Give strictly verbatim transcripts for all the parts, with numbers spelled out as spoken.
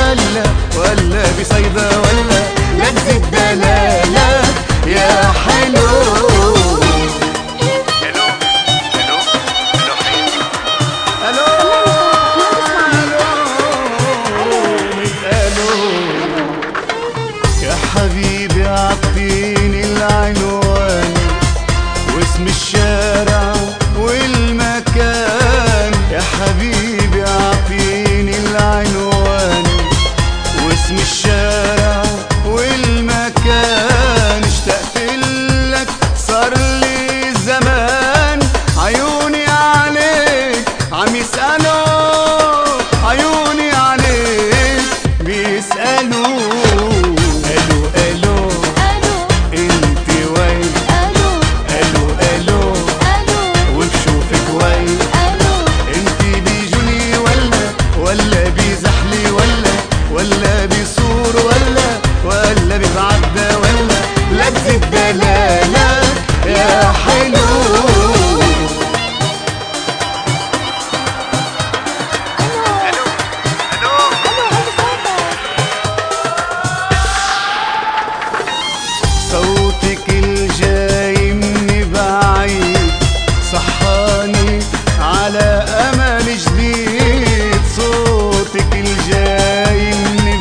ولا ولا بصيدا ولا لذة دلالة يا حلو. حبيبي عطيني العنوان واسم الشارع والمكان، يا حبيبي عطيني العنوان واسم الشارع والمكان. اشتقت لك صار لي زمان، عيوني عليك عم يسألوا، عيوني عليك بيسألوا. ولا بيصور ولا ولا بيتعدى ولا لذة دلالة يا حلو. صوتك الجاي من بعيد صحاني على أمل جديد، صوتك الجاي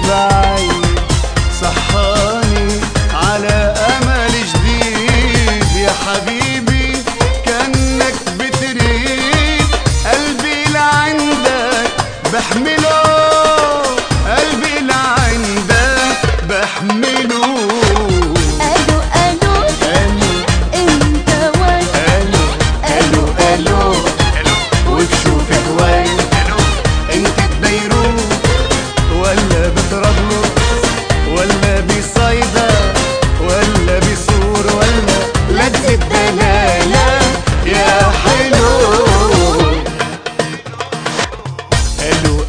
صحاني على أمل جديد. يا حبيبي كأنك بتريد قلبي لعندك بحمله، قلبي لعندك بحمله. ألو ألو ألو أنت وين؟ ألو ألو ألو وبشوفك وين؟ أنت ببيروت ولا بطرابلس ولا بصيدا ولا بصور ولا لذة دلالة يا حلو. ألو